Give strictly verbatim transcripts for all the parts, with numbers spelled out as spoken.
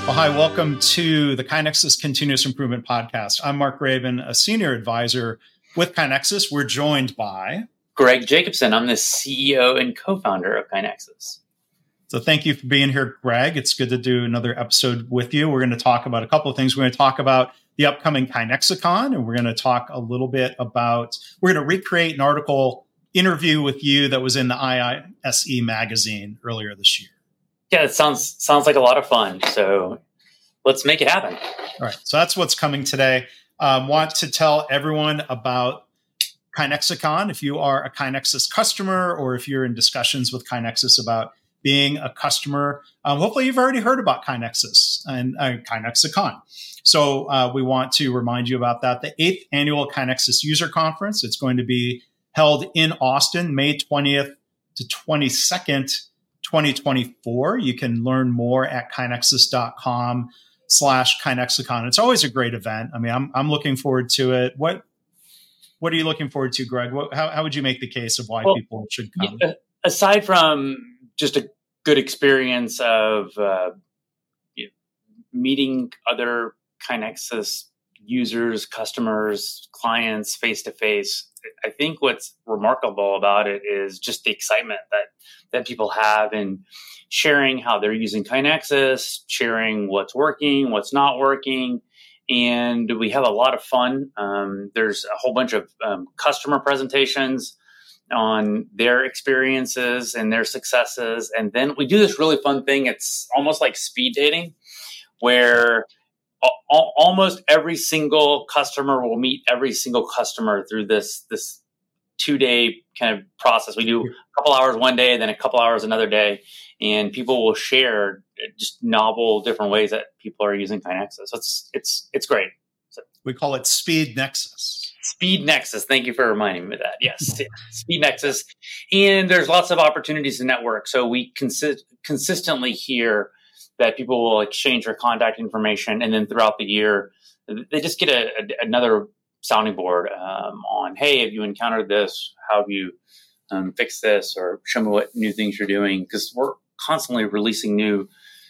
Well, hi, welcome to the KaiNexus Continuous Improvement Podcast. I'm Mark Graban, a senior advisor with KaiNexus. We're joined by Greg Jacobson. I'm the C E O and co-founder of KaiNexus. So thank you for being here, Greg. It's good to do another episode with you. We're going to talk about a couple of things. We're going to talk about the upcoming KaiNexicon, and we're going to talk a little bit about, we're going to recreate an article interview with you that was in the I I S E magazine earlier this year. Yeah, it sounds sounds like a lot of fun. So let's make it happen. All right. So that's what's coming today. Um, want to tell everyone about KaiNexicon. If you are a KaiNexus customer, or if you're in discussions with KaiNexus about being a customer, um, hopefully you've already heard about KaiNexus and uh, KaiNexicon. So uh, we want to remind you about that. The eighth annual KaiNexus User Conference. It's going to be held in Austin, May twentieth to twenty-second, twenty twenty-four. You can learn more at kainexus.com slash KaiNexicon. It's always a great event. I mean, I'm I'm looking forward to it. What what are you looking forward to, Greg? What, how, how would you make the case of why well, people should come? Aside from just a good experience of uh, you know, meeting other KaiNexus users, customers, clients face to face, I think what's remarkable about it is just the excitement that that people have in sharing how they're using KaiNexus, sharing what's working, what's not working. And we have a lot of fun. Um, there's a whole bunch of um, customer presentations on their experiences and their successes. And then we do this really fun thing. It's almost like speed dating, where a- almost every single customer will meet every single customer through this, this two-day kind of process. We do a couple hours one day, then a couple hours another day, and people will share just novel, different ways that people are using KaiNexus. So it's it's it's great. So, we call it Speed Nexus. Speed Nexus. Thank you for reminding me of that. Yes, Speed Nexus. And there's lots of opportunities to network. So we consi- consistently hear that people will exchange their contact information, and then throughout the year, they just get a, a, another sounding board um, on, hey, have you encountered this? How have you um, fixed this? Or show me what new things you're doing. Because we're constantly releasing new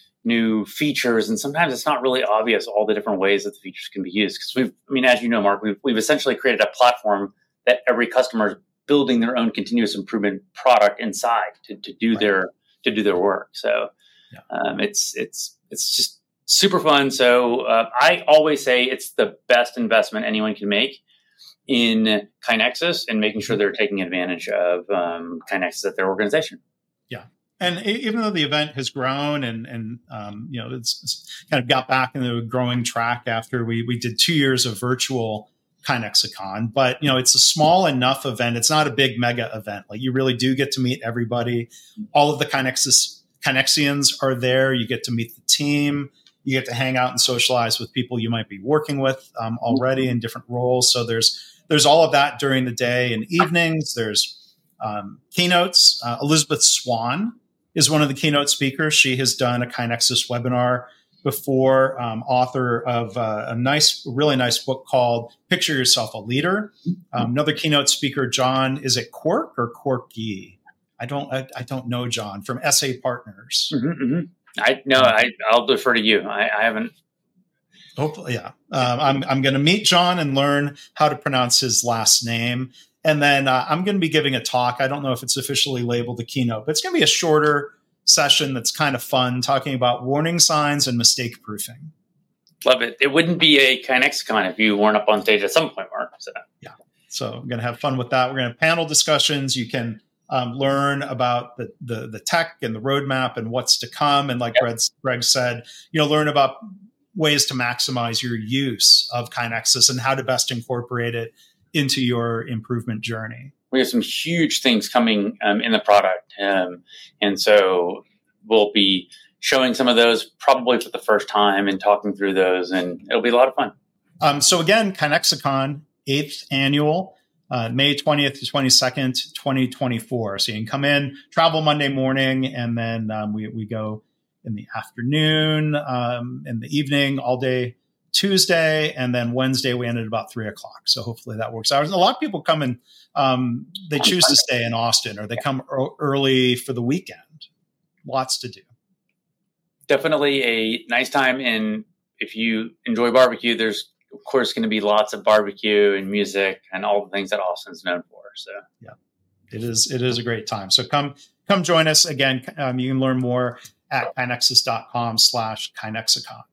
new features, and sometimes it's not really obvious all the different ways that the features can be used. Because we've, I mean, as you know, Mark, we've, we've essentially created a platform that every customer is building their own continuous improvement product inside to, to do right. their to do their work. So yeah. um, it's it's it's just super fun. So uh, I always say it's the best investment anyone can make in KaiNexus and making sure they're taking advantage of um, KaiNexus at their organization. Yeah. And even though the event has grown and, and um, you know, it's, it's kind of got back into a growing track after we, we did two years of virtual KaiNexicon, but, you know, it's a small enough event. It's not a big mega event. Like, you really do get to meet everybody. All of the KaiNexus KaiNexians are there. You get to meet the team. You get to hang out and socialize with people you might be working with um, already in different roles. So there's there's all of that during the day and evenings. There's um, keynotes. Uh, Elizabeth Swan is one of the keynote speakers. She has done a KaiNexus webinar before, um, author of uh, a nice, really nice book called Picture Yourself a Leader. Um, another keynote speaker, John, is it Quirk or Quirky? I don't, I, I don't know John, from S A Partners. Mm-hmm, mm-hmm. I no, I, I'll defer to you. I, I haven't. Hopefully, yeah. Um, I'm I'm going to meet John and learn how to pronounce his last name. And then uh, I'm going to be giving a talk. I don't know if it's officially labeled a keynote, but it's going to be a shorter session that's kind of fun, talking about warning signs and mistake proofing. Love it. It wouldn't be a KaiNexicon if you weren't up on stage at some point, Mark. So. Yeah. So I'm going to have fun with that. We're going to have panel discussions. You can um, learn about the, the the tech and the roadmap and what's to come. And like yep. Greg, Greg said, you know, learn about ways to maximize your use of KaiNexus and how to best incorporate it into your improvement journey. We have some huge things coming um, in the product. Um, and so we'll be showing some of those probably for the first time and talking through those, and it'll be a lot of fun. Um, so again, KaiNexicon, eighth annual, uh, May twentieth to twenty-second, twenty twenty-four. So you can come in, travel Monday morning, and then um, we, we go in the afternoon, um, in the evening, all day Tuesday, and then Wednesday we ended about three o'clock. So hopefully that works out. A lot of people come and um, they choose to stay in Austin, or they come early for the weekend. Lots to do. definitely a nice time. And if you enjoy barbecue, there's of course going to be lots of barbecue and music and all the things that Austin's known for. So yeah, it is it is a great time. So come come join us again. Um, you can learn more at kinexus.com slash kinexicon.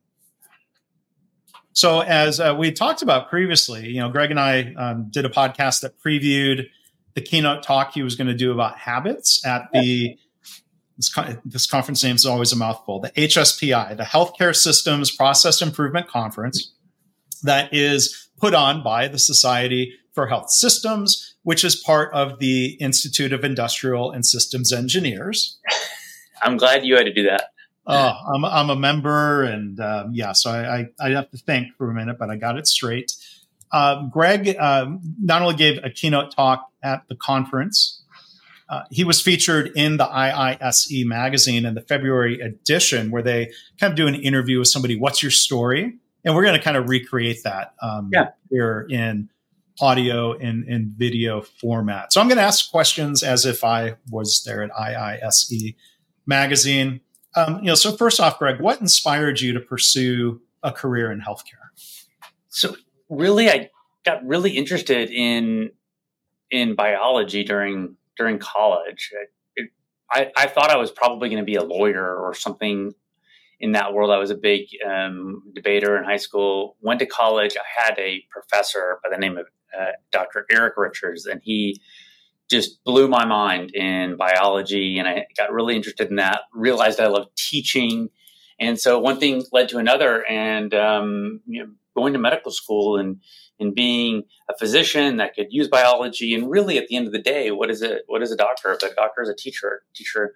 So as uh, we talked about previously, you know, Greg and I um, did a podcast that previewed the keynote talk he was going to do about habits at the, this, this conference name is always a mouthful, the H S P I, the Healthcare Systems Process Improvement Conference, that is put on by the Society for Health Systems, which is part of the Institute of Industrial and Systems Engineers. I'm glad you had to do that. Oh, I'm, I'm a member, and um, yeah, so I, I, I have to think for a minute, but I got it straight. Uh, Greg um, not only gave a keynote talk at the conference, uh, he was featured in the I I S E magazine in the February edition, where they kind of do an interview with somebody. What's your story? And we're going to kind of recreate that um, yeah. here in audio and, and video format. So I'm going to ask questions as if I was there at I I S E magazine. Um, you know, so first off, Greg, what inspired you to pursue a career in healthcare? So really, I got really interested in in biology during during college. It, I, I thought I was probably going to be a lawyer or something in that world. I was a big um, debater in high school. Went to college. I had a professor by the name of uh, Doctor Eric Richards, and he just blew my mind in biology, and I got really interested in that, realized I loved teaching. And so one thing led to another, and um, you know, going to medical school and, and being a physician that could use biology. And really at the end of the day, what is it? What is a doctor? A doctor is a teacher, teacher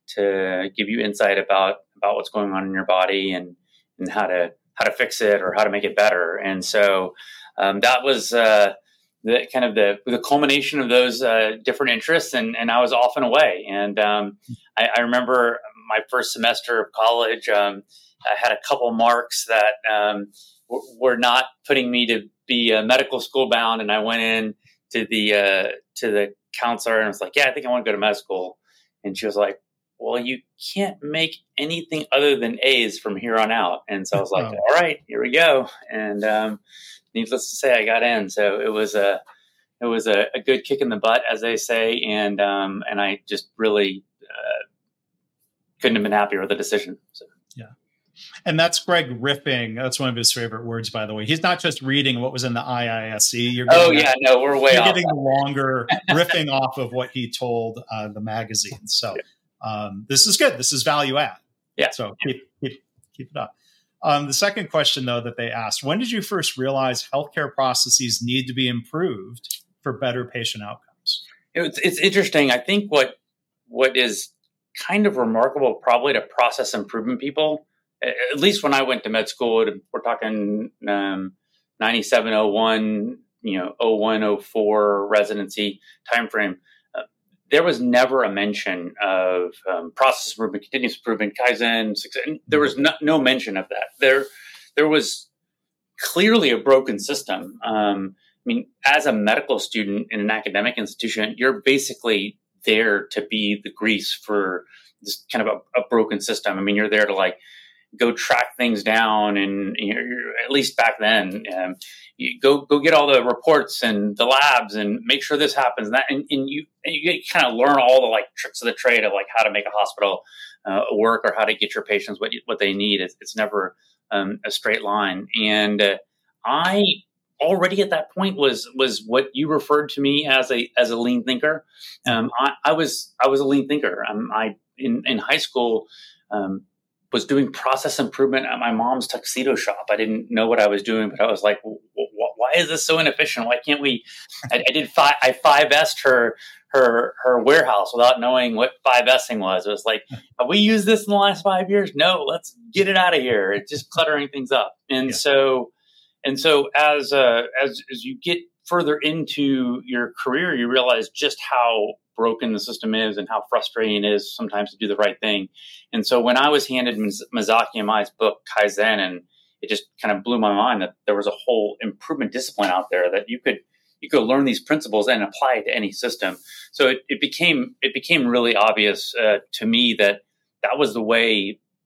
to give you insight about, about what's going on in your body and, and how to, how to fix it or how to make it better. And so um, that was, uh, the kind of the, the culmination of those uh, different interests, and, and I was off and away. And um, I, I remember my first semester of college, um, I had a couple marks that um, w- were not putting me to be uh, medical school bound, and I went in to the uh, to the counselor and was like, "Yeah, I think I want to go to med school." And she was like, "Well, you can't make anything other than A's from here on out." And so I was like, oh. "All right, here we go." And um, needless to say, I got in. So it was a, it was a, a good kick in the butt, as they say. And, um, and I just really, uh, couldn't have been happier with the decision. So. Yeah. And that's Greg riffing. That's one of his favorite words, by the way. He's not just reading what was in the I I S E. You're oh yeah, that, no, we're way you're off. You're getting the longer riffing off of what he told uh, the magazine. So um, this is good. This is value add. Yeah. So keep, keep, keep it up. Um, the second question, though, that they asked, when did you first realize healthcare processes need to be improved for better patient outcomes? It's, it's interesting. I think what what is kind of remarkable probably to process improvement people, at least when I went to med school, we're talking um, ninety-seven oh one, you know, oh one oh four residency timeframe. There was never a mention of um, process improvement, continuous improvement, Kaizen. Success. There was no, no mention of that. There, there was clearly a broken system. Um, I mean, as a medical student in an academic institution, you're basically there to be the grease for this kind of a, a broken system. I mean, you're there to like go track things down, and you know, at least back then, um, you go go get all the reports and the labs and make sure this happens. And that, and, and you and you kind of learn all the like tricks of the trade of like how to make a hospital uh, work or how to get your patients what you, what they need. It's, it's never um, a straight line. And uh, I already at that point was was what you referred to me as a as a lean thinker. Um, I, I was I was a lean thinker. Um, I in in high school. Um, was doing process improvement at my mom's tuxedo shop. I didn't know what I was doing, but I was like, why is this so inefficient? Why can't we, I, I did five, I five S'd her, her, her warehouse without knowing what five S'ing was. It was like, have we used this in the last five years? No, let's get it out of here. It's just cluttering things up. And yeah. so, and so as, uh, as, as you get further into your career, you realize just how broken the system is and how frustrating it is sometimes to do the right thing. And so when I was handed Masaaki Imai's book, Kaizen, and it just kind of blew my mind that there was a whole improvement discipline out there that you could, you could learn these principles and apply it to any system. So it, it became, it became really obvious uh, to me that that was the way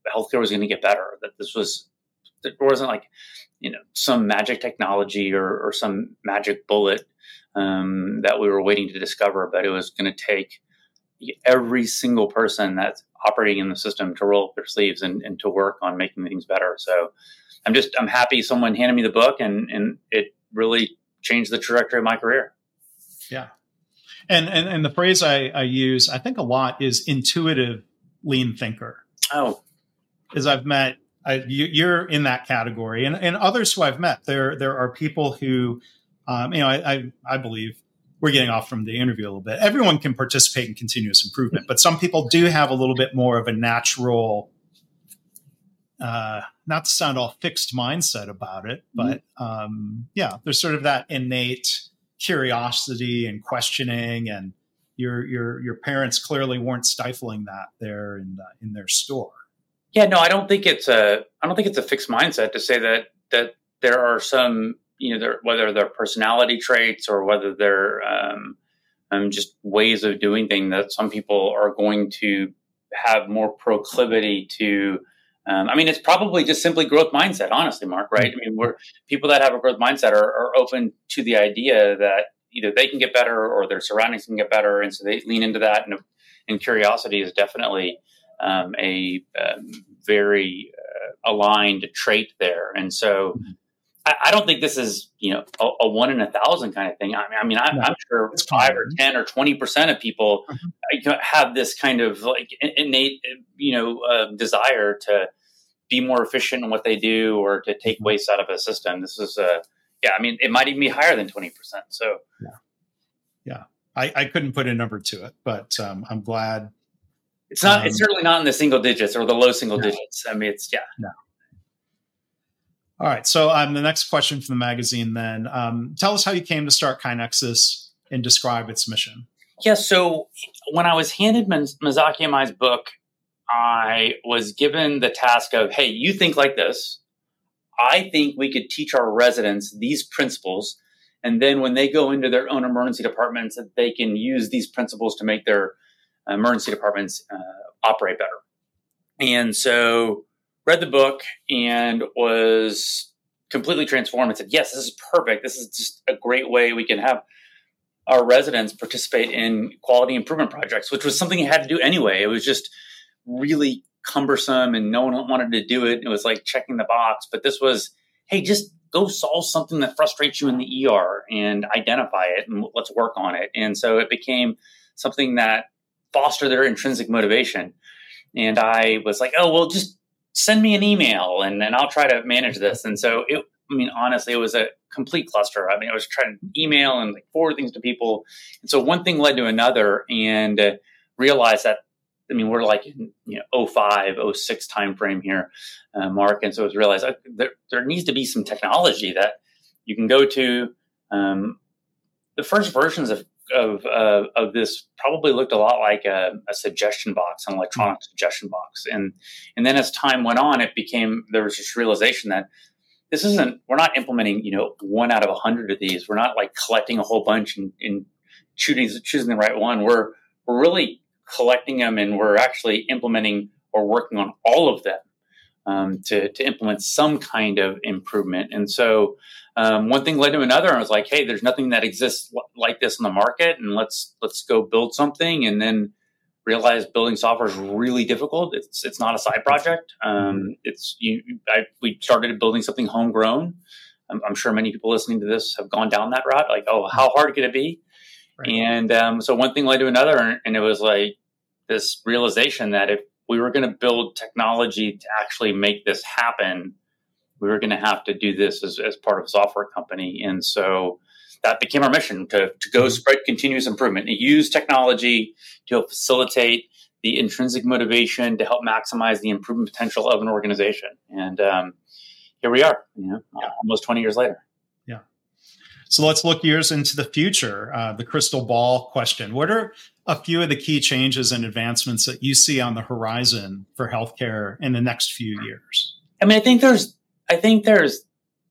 healthcare was going to get better, that this was, there wasn't like, you know, some magic technology or, or some magic bullet um, that we were waiting to discover, but it was going to take every single person that's operating in the system to roll up their sleeves and, and to work on making things better. So I'm just, I'm happy someone handed me the book, and, and it really changed the trajectory of my career. Yeah. And, and, and the phrase I, I use, I think a lot, is intuitive lean thinker. Oh, as I've met, I, you, you're in that category, and, and others who I've met, there, there are people who, um, you know, I, I, I believe, we're getting off from the interview a little bit. Everyone can participate in continuous improvement, but some people do have a little bit more of a natural, uh, not to sound all fixed mindset about it, but um, yeah, there's sort of that innate curiosity and questioning, and your your your parents clearly weren't stifling that there in uh, in their store. Yeah, no, I don't think it's a I don't think it's a fixed mindset to say that that there are some, you know, there, whether they're personality traits or whether they're um, um, just ways of doing things, that some people are going to have more proclivity to. Um, I mean, it's probably just simply growth mindset, honestly, Mark, right? I mean, we're people that have a growth mindset are, are open to the idea that either they can get better or their surroundings can get better. And so they lean into that. And, and curiosity is definitely um, a um, very uh, aligned trait there. And so I, I don't think this is, you know, a, a one in a thousand kind of thing. I mean, I mean, I'm, no, I'm sure five or ten or twenty percent of people mm-hmm. have this kind of like innate, you know, uh, desire to be more efficient in what they do or to take mm-hmm. waste out of a system. This is a, yeah, I mean, it might even be higher than twenty percent. So, yeah, yeah, I, I couldn't put a number to it, but um, I'm glad. It's not, um, it's certainly not in the single digits or the low single no. digits. I mean, it's, yeah. No. All right. So um, the next question from the magazine then, um, tell us how you came to start KaiNexus and describe its mission. Yeah. So when I was handed Masaaki Imai's book, I was given the task of, hey, you think like this. I think we could teach our residents these principles. And then when they go into their own emergency departments, that they can use these principles to make their emergency departments uh, operate better. And so read the book and was completely transformed and said, yes, this is perfect. This is just a great way we can have our residents participate in quality improvement projects, which was something you had to do anyway. It was just really cumbersome and no one wanted to do it. It was like checking the box. But this was, hey, just go solve something that frustrates you in the E R and identify it and let's work on it. And so it became something that fostered their intrinsic motivation. And I was like, oh, well, just send me an email and, and I'll try to manage this. And so it, I mean, honestly, it was a complete cluster. I mean, I was trying to email and like forward things to people. And so one thing led to another, and uh, realized that, I mean, we're like in, you know, oh five, oh six timeframe here, uh, Mark. And so it was realized uh, there, there needs to be some technology that you can go to. Um, the first versions of of uh, of this probably looked a lot like a, a suggestion box, an electronic mm-hmm. suggestion box. And and then as time went on, it became, there was this realization that this isn't, we're not implementing, you know, one out of a hundred of these. We're not like collecting a whole bunch and, and choosing, choosing the right one. We're, we're really collecting them, and we're actually implementing or working on all of them um, to, to implement some kind of improvement. And so um, one thing led to another, and I was like, hey, there's nothing that exists l- like this in the market, and let's, let's go build something. And then realize building software is really difficult. It's, it's not a side project. Um, it's, you, I, we started building something homegrown. I'm, I'm sure many people listening to this have gone down that route. Like, oh, how hard could it be? Right. And um, so one thing led to another, and it was like this realization that if we were going to build technology to actually make this happen, we were going to have to do this as, as part of a software company. And so that became our mission, to, to go spread continuous improvement and use technology to help facilitate the intrinsic motivation to help maximize the improvement potential of an organization. And um, here we are, you know, yeah. almost twenty years later. Yeah. So let's look years into the future, uh, the crystal ball question. What are a few of the key changes and advancements that you see on the horizon for healthcare in the next few years? I mean, I think there's, I think there's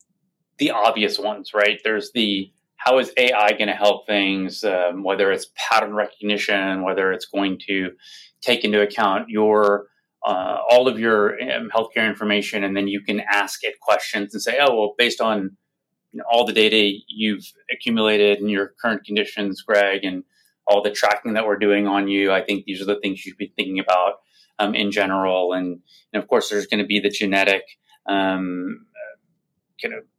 the obvious ones, right? There's the, how is A I going to help things, um, whether it's pattern recognition, whether it's going to take into account your uh, all of your um, healthcare information, and then you can ask it questions and say, oh, well, based on you know, all the data you've accumulated and your current conditions, Greg, and all the tracking that we're doing on you, I think these are the things you should be thinking about um, in general. And, and of course, there's going to be the genetic um, kind of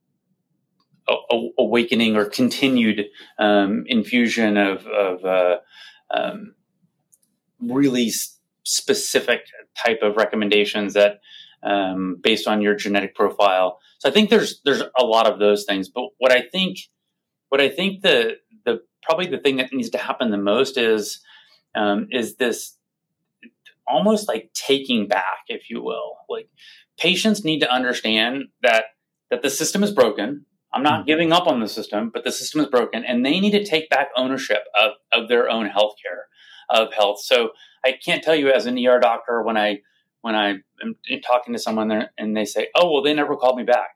a- awakening or continued um, infusion of, of uh, um, really specific type of recommendations that um, based on your genetic profile. So I think there's there's a lot of those things. But what I think what I think the the probably the thing that needs to happen the most is um, is this almost like taking back, if you will. Like patients need to understand that that the system is broken. I'm not mm-hmm. giving up on the system, but the system is broken, and they need to take back ownership of, of their own healthcare, of health. So I can't tell you as an E R doctor when I when I am talking to someone there and they say, "Oh, well, they never called me back."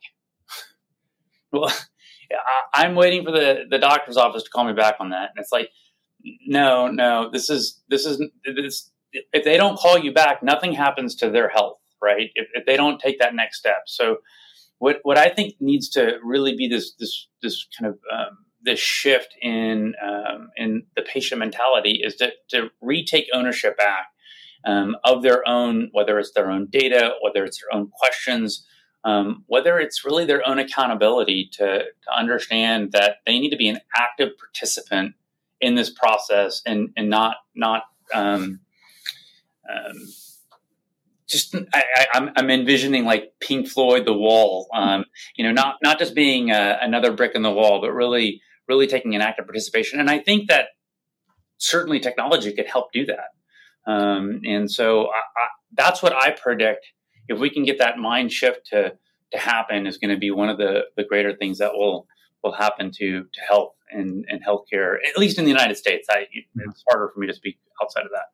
Well, I, I'm waiting for the, the doctor's office to call me back on that, and it's like, no, no, this is this is this. If they don't call you back, nothing happens to their health, right? If, if they don't take that next step, so. What what I think needs to really be this this this kind of um, this shift in um, in the patient mentality is to to retake ownership back um, of their own, whether it's their own data, whether it's their own questions, um, whether it's really their own accountability to to understand that they need to be an active participant in this process and and not not um, um, Just I, I, I'm, I'm envisioning like Pink Floyd, The Wall. Um, you know, not not just being a, another brick in the wall, but really, really taking an active participation. And I think that certainly technology could help do that. Um, and so I, I, that's what I predict. If we can get that mind shift to to happen, is going to be one of the, the greater things that will will happen to to health and, and healthcare, at least in the United States. I, it's harder for me to speak outside of that.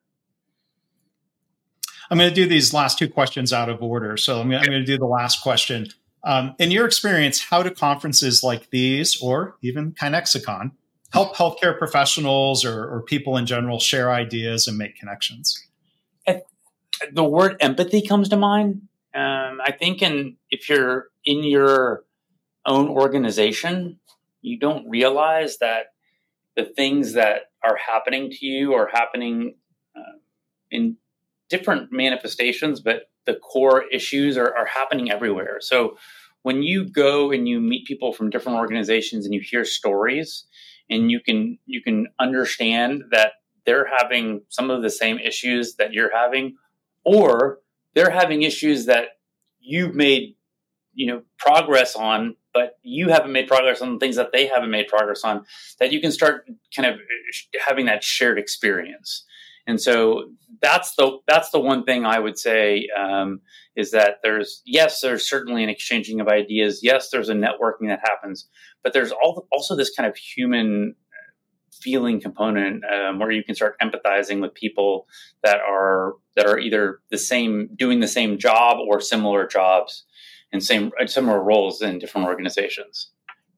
I'm going to do these last two questions out of order. So I'm going, I'm going to do the last question. Um, in your experience, how do conferences like these, or even Kinexicon, help healthcare professionals or, or people in general share ideas and make connections? The word empathy comes to mind. Um, I think in, if you're in your own organization, you don't realize that the things that are happening to you are happening uh, in different manifestations, but the core issues are, are happening everywhere. So when you go and you meet people from different organizations and you hear stories, and you can you can understand that they're having some of the same issues that you're having, or they're having issues that you've made you know progress on, but you haven't made progress on the things that they haven't made progress on, that you can start kind of having that shared experience. And so that's the that's the one thing I would say um, is that there's yes, there's certainly an exchanging of ideas. Yes, there's a networking that happens, but there's also this kind of human feeling component um, where you can start empathizing with people that are that are either the same, doing the same job or similar jobs and same similar roles in different organizations.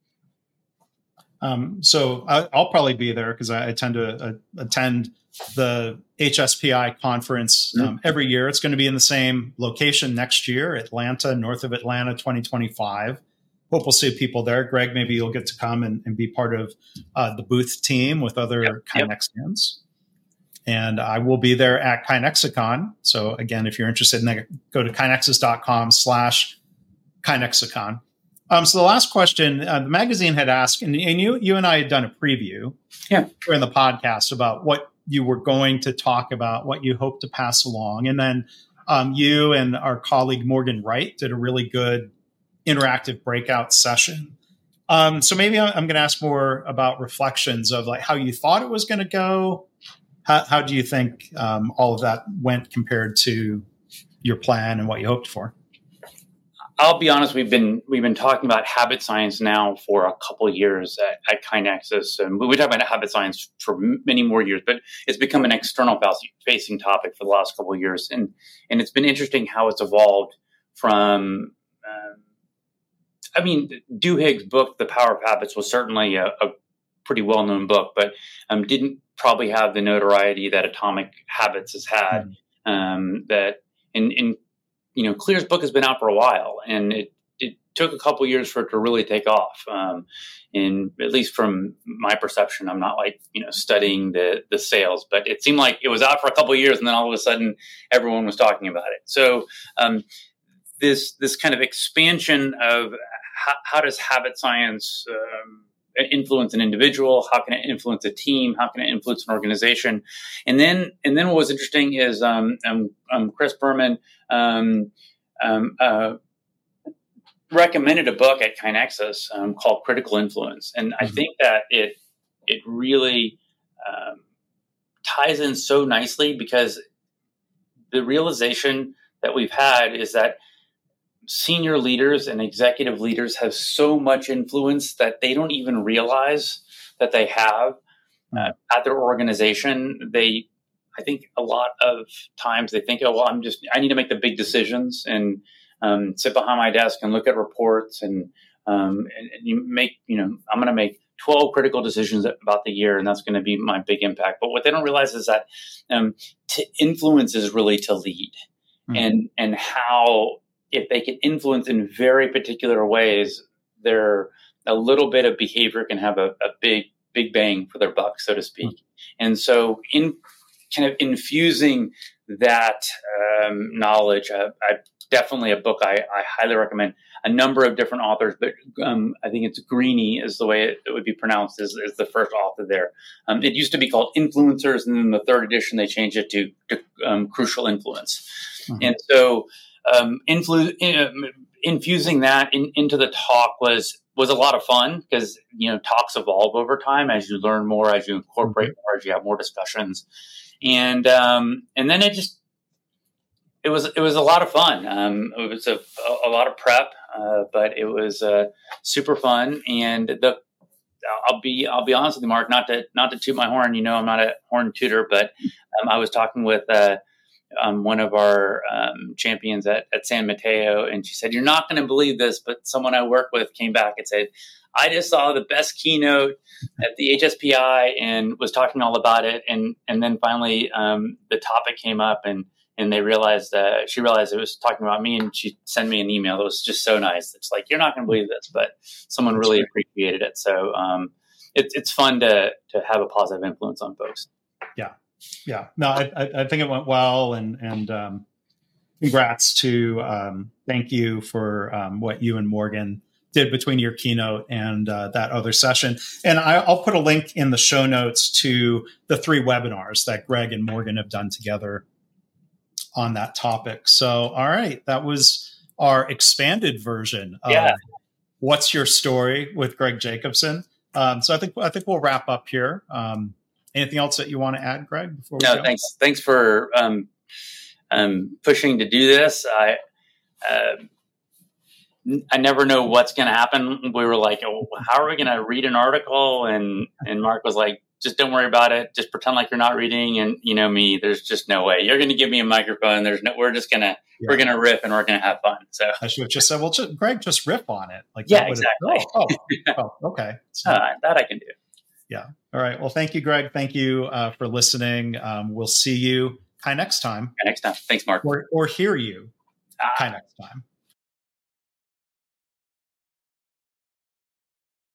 Um, so I, I'll probably be there because I, I tend to uh, attend the H S P I conference um, mm-hmm. every year. It's going to be in the same location next year, Atlanta, north of Atlanta, twenty twenty-five. Hope we'll see people there. Greg, maybe you'll get to come and, and be part of uh, the booth team with other yep. Kinexians. Yep. And I will be there at Kinexicon. So again, if you're interested in that, go to kinexus.com slash Kinexicon. Um, so the last question, uh, the magazine had asked, and, and you you and I had done a preview yeah. in the podcast about what you were going to talk about, what you hope to pass along. And then um, you and our colleague Morgan Wright did a really good interactive breakout session. Um, so maybe I'm going to ask more about reflections of like how you thought it was going to go. How, how do you think um, all of that went compared to your plan and what you hoped for? I'll be honest. We've been we've been talking about habit science now for a couple of years at, at KaiNexus, and we talked about habit science for many more years. But it's become an external facing topic for the last couple of years, and and it's been interesting how it's evolved from. Um, I mean, Duhigg's book, The Power of Habits, was certainly a, a pretty well known book, but um, didn't probably have the notoriety that Atomic Habits has had. Mm-hmm. Um, that and, and, you know, Clear's book has been out for a while, and it, it took a couple years for it to really take off. Um, and at least from my perception, I'm not like, you know, studying the, the sales, but it seemed like it was out for a couple of years and then all of a sudden everyone was talking about it. So, um, this, this kind of expansion of how, how does habit science, um, influence an individual? How can it influence a team? How can it influence an organization? And then, and then what was interesting is, um, um, um Chris Berman, um, um, uh, recommended a book at KaiNexus um, called Critical Influence. And I mm-hmm. think that it, it really um, ties in so nicely, because the realization that we've had is that senior leaders and executive leaders have so much influence that they don't even realize that they have uh, at their organization. They, I think a lot of times they think, oh, well, I'm just, I need to make the big decisions and um, sit behind my desk and look at reports and, um, and, and you make, you know, I'm going to make twelve critical decisions about the year, and that's going to be my big impact. But what they don't realize is that um, to influence is really to lead, mm-hmm. and, and how, if they can influence in very particular ways, their a little bit of behavior can have a, a big, big bang for their buck, so to speak. Mm-hmm. And so in kind of infusing that um, knowledge, I, I definitely a book I, I highly recommend. A number of different authors, but um, I think it's Greeny is the way it, it would be pronounced, is, is the first author there. Um, it used to be called Influencers, and then the third edition, they changed it to, to um, Crucial Influence. Mm-hmm. And so um, influ- in, infusing that in, into the talk was was a lot of fun, because, you know, talks evolve over time as you learn more, as you incorporate mm-hmm. more, as you have more discussions. And um, and then it just, It was it was a lot of fun. Um, it was a, a, a lot of prep, uh, but it was uh, super fun. And the I'll be I'll be honest with you, Mark. Not to not to toot my horn. You know, I'm not a horn tooter, but um, I was talking with uh, um, one of our um, champions at, at San Mateo, and she said, "You're not going to believe this, but someone I work with came back and said, I just saw the best keynote at the H S P I and was talking all about it, and and then finally um, the topic came up and." And they realized, uh, she realized it was talking about me, and she sent me an email that was just so nice. It's like, you're not going to believe this, but someone That's really great. appreciated it. So um, it, it's fun to to have a positive influence on folks. Yeah. Yeah. No, I, I think it went well. And, and um, congrats to, um, thank you for um, what you and Morgan did between your keynote and uh, that other session. And I, I'll put a link in the show notes to the three webinars that Greg and Morgan have done together on that topic. So, all right, that was our expanded version of yeah. What's Your Story with Greg Jacobson. Um, so I think I think we'll wrap up here. Um, anything else that you want to add, Greg? Before we no, go? thanks. Thanks for um, um, pushing to do this. I uh, I never know what's going to happen. We were like, oh, how are we going to read an article? And and Mark was like, just don't worry about it. Just pretend like you're not reading. And you know me, there's just no way you're going to give me a microphone. There's no, we're just going to, yeah. we're going to riff and we're going to have fun. So I should have just said, well, just, Greg, just riff on it. Like, yeah, exactly. Oh, oh, oh, okay. So, uh, that I can do. Yeah. All right. Well, thank you, Greg. Thank you uh, for listening. Um, we'll see you kind of next time. Next time. Thanks, Mark. Or, or hear you ah. kind of next time.